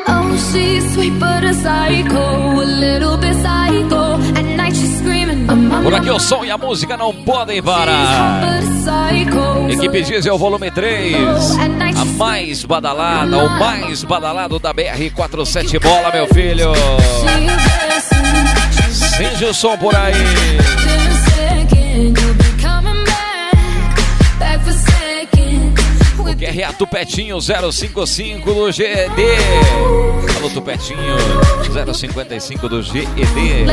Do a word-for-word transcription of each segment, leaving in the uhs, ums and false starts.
Oh, she's sweet but a psycho, a little bit psycho. At night she's screaming. Por aqui o som e a música não podem parar. Equipe Diesel volume três. A mais badalada, o mais badalado da B R quarenta e sete bola, meu filho. Sente o som por aí. Q R A Tupetinho zero cinquenta e cinco do G E D. Alô Tupetinho zero cinquenta e cinco do G E D.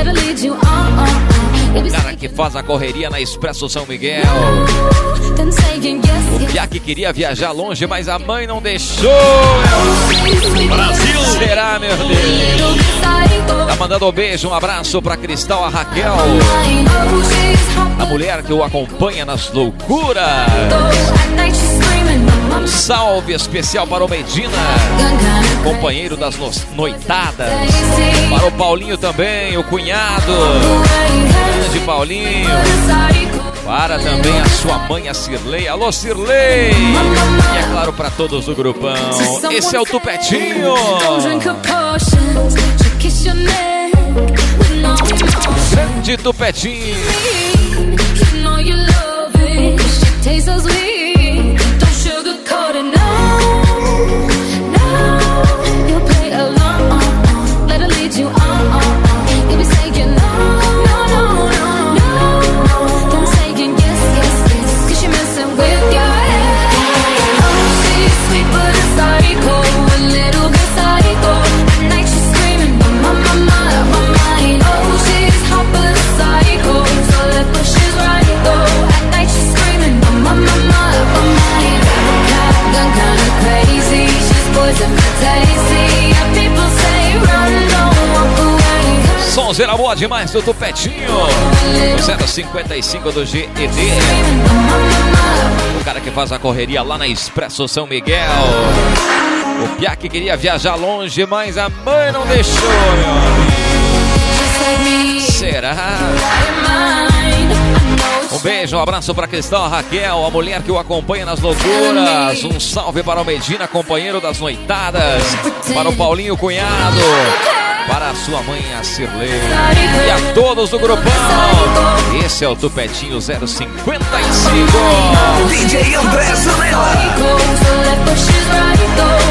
O cara que faz a correria na Expresso São Miguel. O Piá que queria viajar longe, mas a mãe não deixou. Brasil! Será, meu Deus? Tá mandando um beijo, um abraço pra Cristal, a Raquel. A mulher que o acompanha nas loucuras. Um salve especial para o Medina, companheiro das no noitadas. Para o Paulinho também, o cunhado. Grande Paulinho. Para também a sua mãe, a Cirlei. Alô, Cirlei. E é claro, para todos do grupão. Esse é o Tupetinho. Grande Tupetinho. Sonzeira boa demais do Tupetinho zero cinquenta e cinco do G E D. O cara que faz a correria lá na Expresso São Miguel. O Piá que queria viajar longe, mas a mãe não deixou, meu amigo. Será? Um beijo, um abraço para Cristal, a Raquel, a mulher que o acompanha nas loucuras. Um salve para o Medina, companheiro das noitadas. Para o Paulinho, cunhado. Para a sua mãe, a Cirlei. E a todos do grupão. Esse é o Tupetinho zero cinquenta e cinco. D J André Zanella.